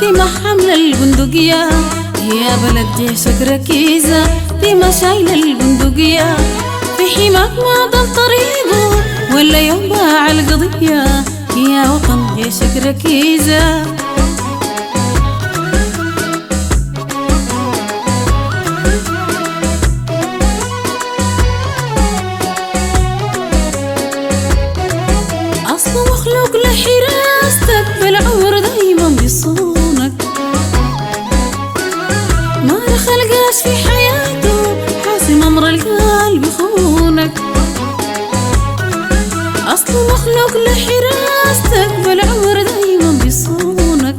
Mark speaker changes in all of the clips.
Speaker 1: في محمل البندقية، يا بلد جيشك ركيزة في مشايل البندقية، في حماك ما ضل طريقه ولا يوم باع القضية، يا وطن جيشك ركيزة. أصله مخلوق لحراستك بالعمر دايما بيصونك، ما خلقاش في حياته حاسم أمر القلب يخونك. أصله مخلوق لحراستك بالعمر دايما بيصونك،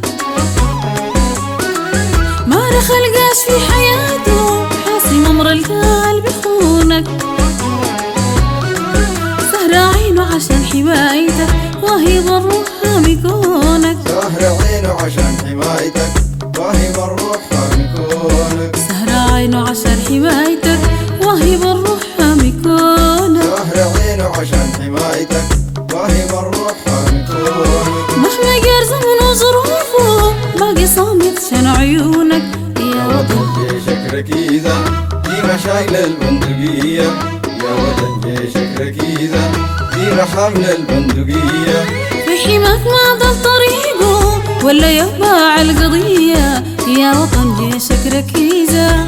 Speaker 1: ما خلقاش في حياته حاسم أمر القلب يخونك. سهر عينه عشان حمايتك واهب الروح حامي كونك،
Speaker 2: سهر عينه عشان حمايتك واهب الروح حامي كونك،
Speaker 1: سهر عينه عشان حمايتك واهب الروح حامي كونك،
Speaker 2: سهر عينه عشان حمايتك واهب الروح حامي كونك.
Speaker 1: مهما جار زمن وظروفه باقي صامت شان عيونك، يا وطن
Speaker 2: جيشك ركيزة في مشايل البندقية، يا وطن جيشك ركيزة في محمل البندقية،
Speaker 1: في حماك ما ضل طريقه ولا يباع القضية، يا وطن جيشك ركيزة.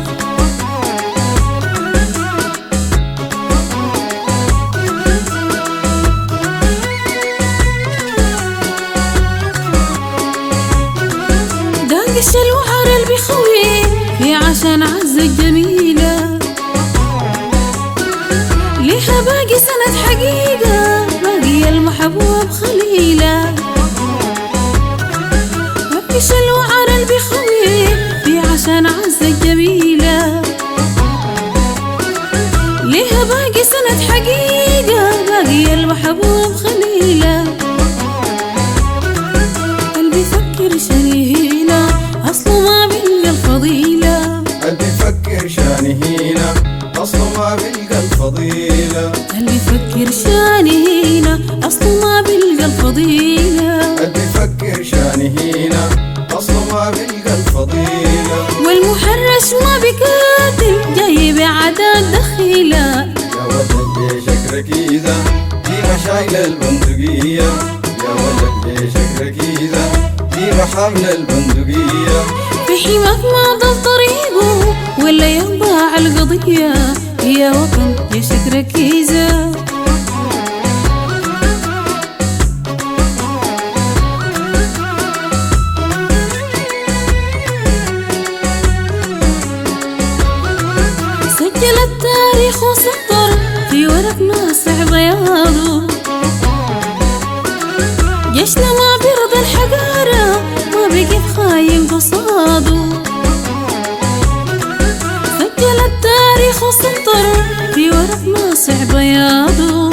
Speaker 1: داقش الوعر اللي بيخوي في عشان عز الجميلة، ليها باقي سنة حقيقة باقي المحبوب خليلة. داقش الوعر اللي بيخوي في عشان عز الجميلة، ليها باقي سنة حقيقة باقي المحبوب خليلة. قلبي يفكر شنيهينا أصله ما بيلقى الفضيلة،
Speaker 2: قلبي يفكر شاني هينا أصله ما بيلقى الفضيلة،
Speaker 1: قلبي يفكر شانيهينا أصله ما بيلقى الفضيلة،
Speaker 2: قلبي يفكر شاني هينا أصله ما بيلقى الفضيلة.
Speaker 1: والمحرش ما بيقاتل جاي بعداد دخيلة،
Speaker 2: يا وطن جيشك ركيزة في مشايل البندقية، يا وطن جيشك ركيزة في محمل البندقية،
Speaker 1: في حماك ما ضل طريقه ولا ينباع القضية، يا وطن جيشك ركيزة. سجل التاريخ وسطر في ورق ناصع بياضه، جيشنا ما بيرضى الحقارة ما بيقف خاين قصاده. سجل التاريخ وسطر في ورق ناصع بياضه،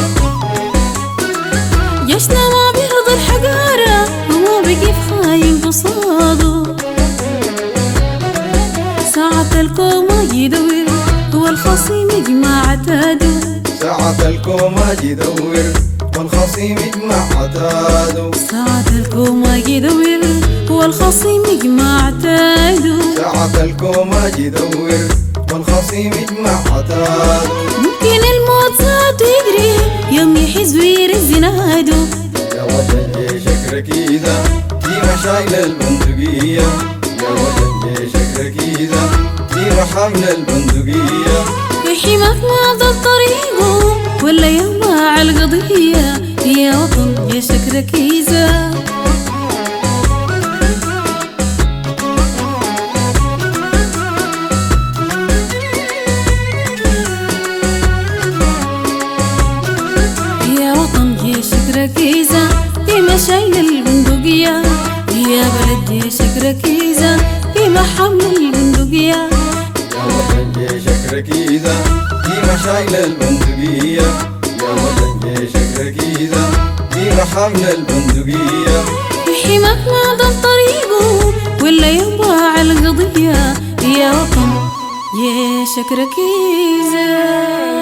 Speaker 1: جيشنا ما بيرضى الحقارة وما بيقف خاين قصاده. ساعة الكومة يدور هو الخصيم يجمع عتاده،
Speaker 2: ساعة الكومة يدور والخصيم يجمع عتاده،
Speaker 1: ساعة الكومة يدور هو الخصيم يجمع عتاده.
Speaker 2: ساعة الكومة يدور والخصيم يجمع عتاده.
Speaker 1: ممكن الموت ذاته يجري يوم يحز ويرز ناده،
Speaker 2: يا وطن جيشك ركيزة في مشايل البندقية، يا وطن جيشك ركيزة في محمل البندقية،
Speaker 1: في حماك ما ضل طريقه ولا ينباع القضية، يا وطن جيشك ركيزة. يا وطن جيشك ركيزة في مشايل البندقية، يا بلد جيشك ركيزة في محمل البندقية،
Speaker 2: يا وطن جيشك ركيزة في مشايل البندقية، يا وطن جيشك ركيزة في محمل البندقية،
Speaker 1: في حماك ما ضل طريقه ولا ينباع القضية، يا وطن جيشك ركيزة.